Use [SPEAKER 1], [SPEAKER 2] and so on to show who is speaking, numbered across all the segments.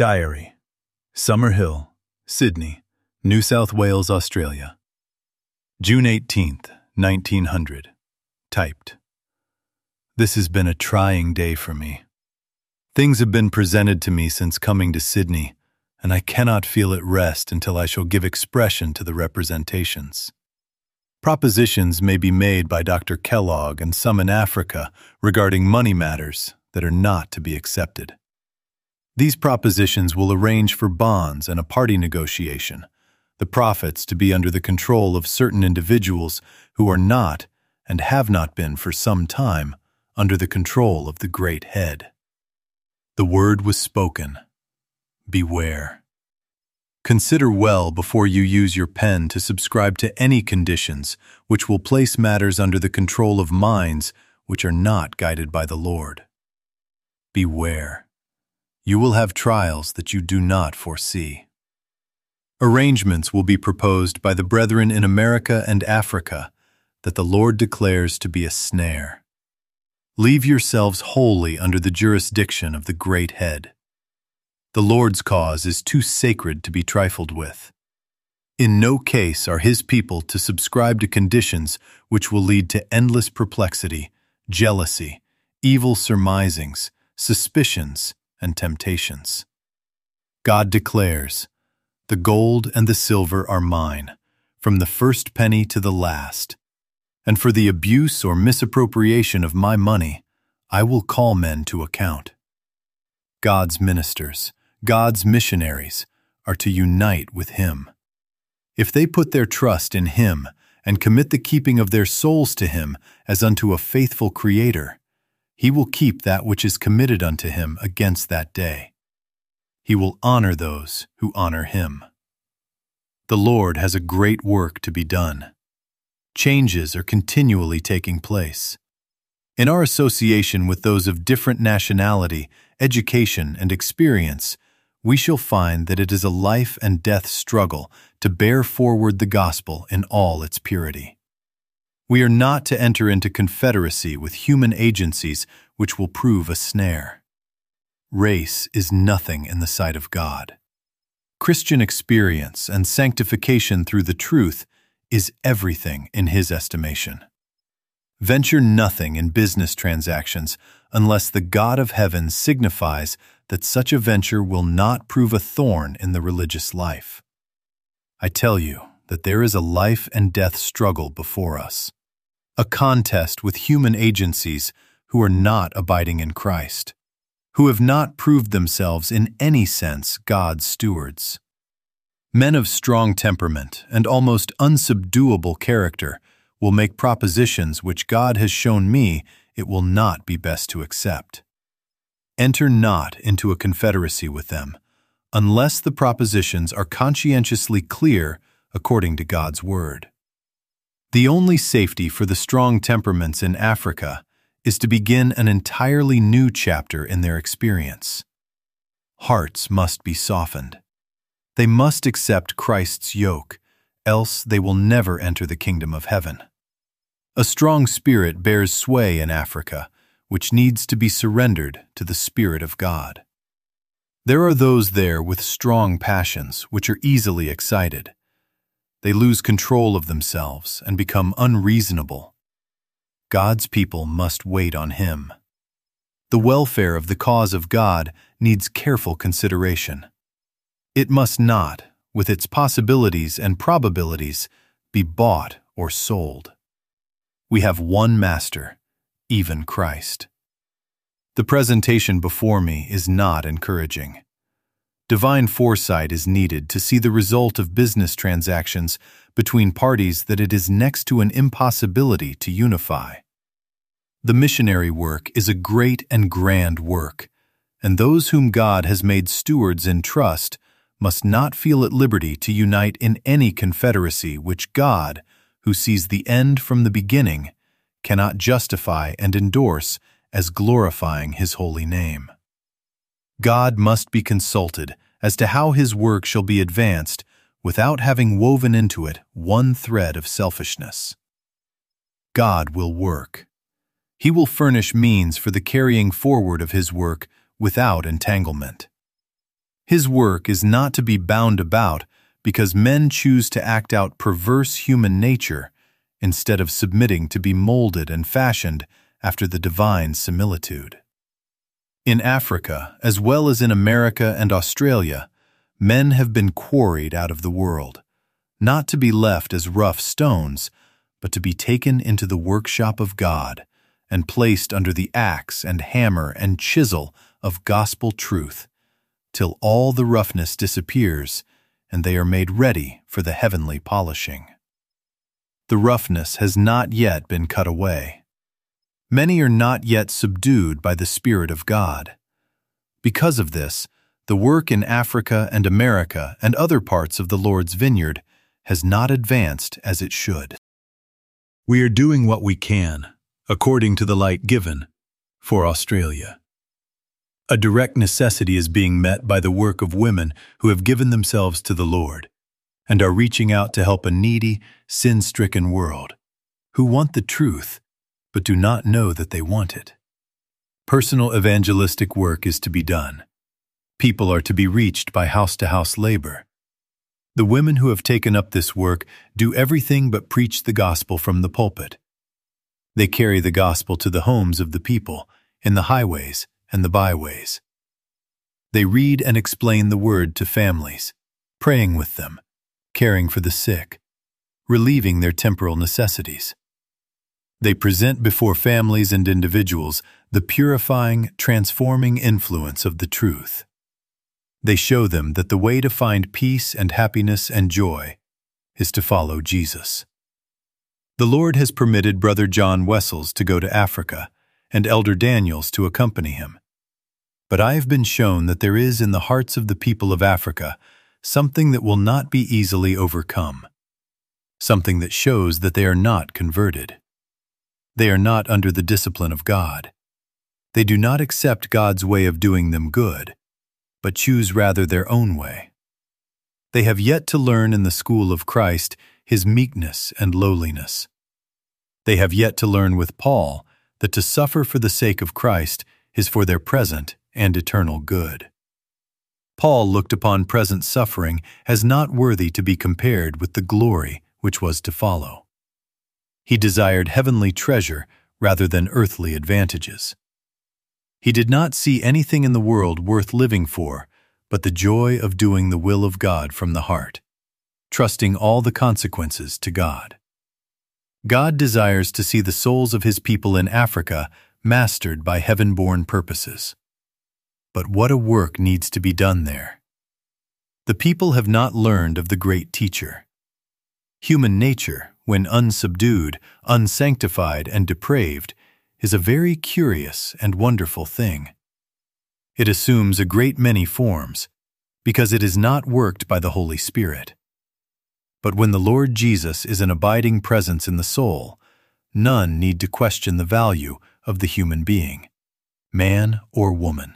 [SPEAKER 1] Diary. Summerhill, Sydney, New South Wales, Australia. June 18th, 1900. Typed. This has been a trying day for me. Things have been presented to me since coming to Sydney, and I cannot feel at rest until I shall give expression to the representations. Propositions may be made by Dr. Kellogg and some in Africa regarding money matters that are not to be accepted. These propositions will arrange for bonds and a party negotiation, the profits to be under the control of certain individuals who are not, and have not been for some time, under the control of the great head. The word was spoken. Beware. Consider well before you use your pen to subscribe to any conditions which will place matters under the control of minds which are not guided by the Lord. Beware. You will have trials that you do not foresee. Arrangements will be proposed by the brethren in America and Africa that the Lord declares to be a snare. Leave yourselves wholly under the jurisdiction of the great head. The Lord's cause is too sacred to be trifled with. In no case are his people to subscribe to conditions which will lead to endless perplexity, jealousy, evil surmisings, suspicions, and temptations. God declares, "The gold and the silver are mine, from the first penny to the last. And for the abuse or misappropriation of my money, I will call men to account." God's ministers, God's missionaries, are to unite with him. If they put their trust in him and commit the keeping of their souls to him as unto a faithful Creator, he will keep that which is committed unto him against that day. He will honor those who honor him. The Lord has a great work to be done. Changes are continually taking place. In our association with those of different nationality, education, and experience, we shall find that it is a life and death struggle to bear forward the gospel in all its purity. We are not to enter into confederacy with human agencies which will prove a snare. Race is nothing in the sight of God. Christian experience and sanctification through the truth is everything in his estimation. Venture nothing in business transactions unless the God of heaven signifies that such a venture will not prove a thorn in the religious life. I tell you that there is a life and death struggle before us, a contest with human agencies who are not abiding in Christ, who have not proved themselves in any sense God's stewards. Men of strong temperament and almost unsubduable character will make propositions which God has shown me it will not be best to accept. Enter not into a confederacy with them, unless the propositions are conscientiously clear according to God's word. The only safety for the strong temperaments in Africa is to begin an entirely new chapter in their experience. Hearts must be softened. They must accept Christ's yoke, else they will never enter the kingdom of heaven. A strong spirit bears sway in Africa, which needs to be surrendered to the Spirit of God. There are those there with strong passions which are easily excited. They lose control of themselves and become unreasonable. God's people must wait on him. The welfare of the cause of God needs careful consideration. It must not, with its possibilities and probabilities, be bought or sold. We have one Master, even Christ. The presentation before me is not encouraging. Divine foresight is needed to see the result of business transactions between parties that it is next to an impossibility to unify. The missionary work is a great and grand work, and those whom God has made stewards in trust must not feel at liberty to unite in any confederacy which God, who sees the end from the beginning, cannot justify and endorse as glorifying his holy name. God must be consulted as to how his work shall be advanced without having woven into it one thread of selfishness. God will work. He will furnish means for the carrying forward of his work without entanglement. His work is not to be bound about because men choose to act out perverse human nature instead of submitting to be molded and fashioned after the divine similitude. In Africa, as well as in America and Australia, men have been quarried out of the world, not to be left as rough stones, but to be taken into the workshop of God and placed under the axe and hammer and chisel of gospel truth, till all the roughness disappears and they are made ready for the heavenly polishing. The roughness has not yet been cut away. Many are not yet subdued by the Spirit of God. Because of this, the work in Africa and America and other parts of the Lord's vineyard has not advanced as it should. We are doing what we can, according to the light given, for Australia. A direct necessity is being met by the work of women who have given themselves to the Lord and are reaching out to help a needy, sin-stricken world who want the truth but do not know that they want it. Personal evangelistic work is to be done. People are to be reached by house-to-house labor. The women who have taken up this work do everything but preach the gospel from the pulpit. They carry the gospel to the homes of the people, in the highways and the byways. They read and explain the word to families, praying with them, caring for the sick, relieving their temporal necessities. They present before families and individuals the purifying, transforming influence of the truth. They show them that the way to find peace and happiness and joy is to follow Jesus. The Lord has permitted Brother John Wessels to go to Africa and Elder Daniels to accompany him. But I have been shown that there is in the hearts of the people of Africa something that will not be easily overcome, something that shows that they are not converted. They are not under the discipline of God. They do not accept God's way of doing them good, but choose rather their own way. They have yet to learn in the school of Christ his meekness and lowliness. They have yet to learn with Paul that to suffer for the sake of Christ is for their present and eternal good. Paul looked upon present suffering as not worthy to be compared with the glory which was to follow. He desired heavenly treasure rather than earthly advantages. He did not see anything in the world worth living for but the joy of doing the will of God from the heart, trusting all the consequences to God. God desires to see the souls of His people in Africa mastered by heaven-born purposes. But what a work needs to be done there. The people have not learned of the great teacher. Human nature, when unsubdued, unsanctified, and depraved, is a very curious and wonderful thing. It assumes a great many forms, because it is not worked by the Holy Spirit. But when the Lord Jesus is an abiding presence in the soul, none need to question the value of the human being, man or woman.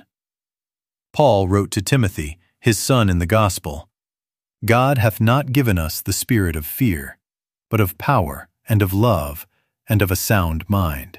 [SPEAKER 1] Paul wrote to Timothy, his son in the gospel, God hath not given us the spirit of fear, but of power and of love and of a sound mind.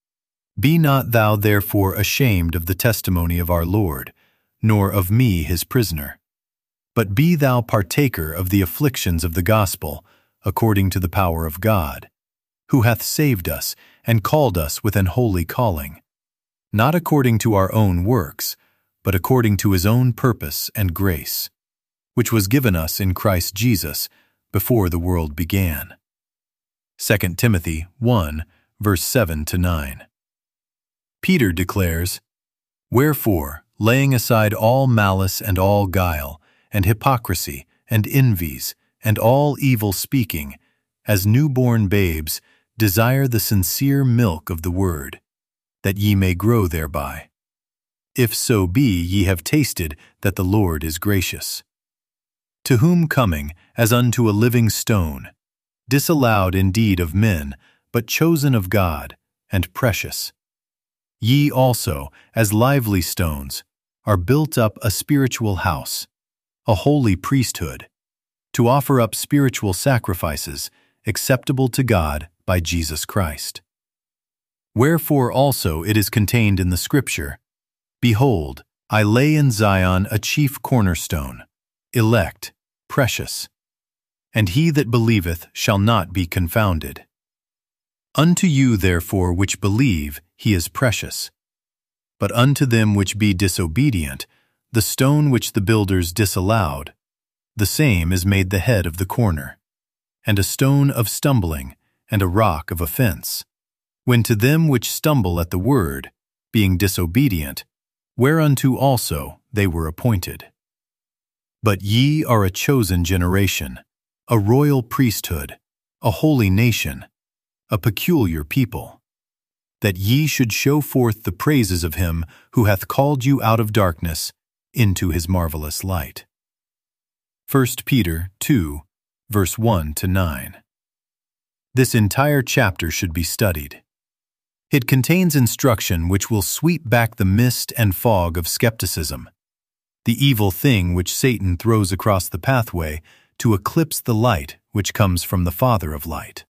[SPEAKER 1] Be not thou therefore ashamed of the testimony of our Lord, nor of me his prisoner. But be thou partaker of the afflictions of the gospel, according to the power of God, who hath saved us and called us with an holy calling, not according to our own works, but according to his own purpose and grace, which was given us in Christ Jesus before the world began. 2 Timothy 1, verse 7-9. Peter declares, Wherefore, laying aside all malice and all guile, and hypocrisy, and envies, and all evil speaking, as newborn babes, desire the sincere milk of the word, that ye may grow thereby. If so be ye have tasted that the Lord is gracious. To whom coming, as unto a living stone, disallowed indeed of men, but chosen of God, and precious. Ye also, as lively stones, are built up a spiritual house, a holy priesthood, to offer up spiritual sacrifices acceptable to God by Jesus Christ. Wherefore also it is contained in the Scripture, Behold, I lay in Zion a chief cornerstone, elect, precious. And he that believeth shall not be confounded. Unto you therefore which believe he is precious. But unto them which be disobedient, the stone which the builders disallowed, the same is made the head of the corner, and a stone of stumbling, and a rock of offense. When to them which stumble at the word, being disobedient, whereunto also they were appointed. But ye are a chosen generation, a royal priesthood, a holy nation, a peculiar people, that ye should show forth the praises of him who hath called you out of darkness into his marvelous light. 1 Peter 2, verse 1-9. This entire chapter should be studied. It contains instruction which will sweep back the mist and fog of skepticism, the evil thing which Satan throws across the pathway to eclipse the light which comes from the Father of light.